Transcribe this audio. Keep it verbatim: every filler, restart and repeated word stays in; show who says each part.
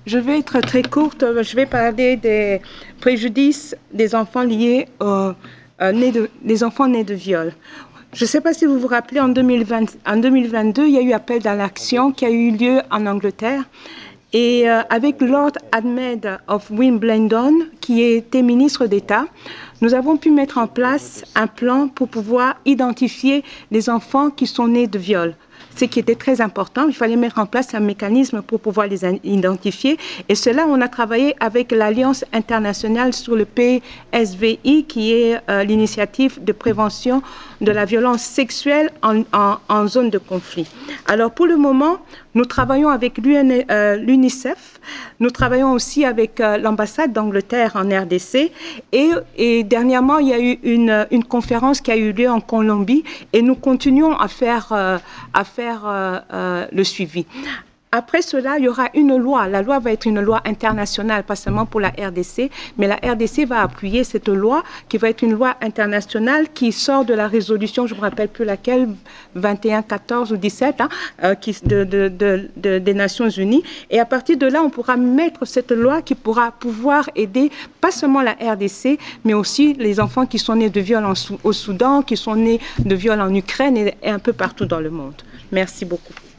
Speaker 1: Je vais être très courte. Je vais parler des préjudices des enfants liés aux euh, nés de, des enfants nés de viol. Je ne sais pas si vous vous rappelez, en, deux mille vingt, en deux mille vingt-deux, il y a eu appel à l'action qui a eu lieu en Angleterre. Et euh, avec Lord Ahmed of Wimbledon, qui était ministre d'État, nous avons pu mettre en place un plan pour pouvoir identifier les enfants qui sont nés de viol. Ce qui était très important, il fallait mettre en place un mécanisme pour pouvoir les identifier. Et cela, on a travaillé avec l'Alliance internationale sur le P S V I, qui est euh, l'initiative de prévention de la violence sexuelle en, en, en zone de conflit. Alors, pour le moment, nous travaillons avec l'UNICEF, nous travaillons aussi avec euh, l'ambassade d'Angleterre en R D C et, et dernièrement, il y a eu une, une conférence qui a eu lieu en Colombie et nous continuons à faire, euh, à faire euh, euh, le suivi. Après cela, il y aura une loi. La loi va être une loi internationale, pas seulement pour la R D C, mais la R D C va appuyer cette loi qui va être une loi internationale qui sort de la résolution, je ne me rappelle plus laquelle, vingt et un quatorze ou dix-sept, hein, euh, qui, de, de, de, de, des Nations Unies. Et à partir de là, on pourra mettre cette loi qui pourra pouvoir aider pas seulement la R D C, mais aussi les enfants qui sont nés de viol en, au Soudan, qui sont nés de viol en Ukraine et, et un peu partout dans le monde. Merci beaucoup.